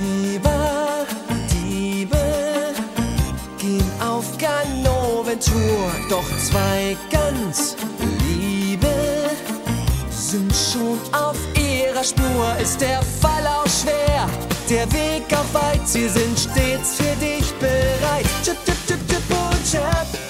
Räuber, Diebe gehen auf Ganoventur, doch zwei ganz Liebe sind schon auf ihrer Spur. Ist der Fall auch schwer, der Weg auch weit, sie sind stets für dich bereit. Chip, chip, chip, chip und chap.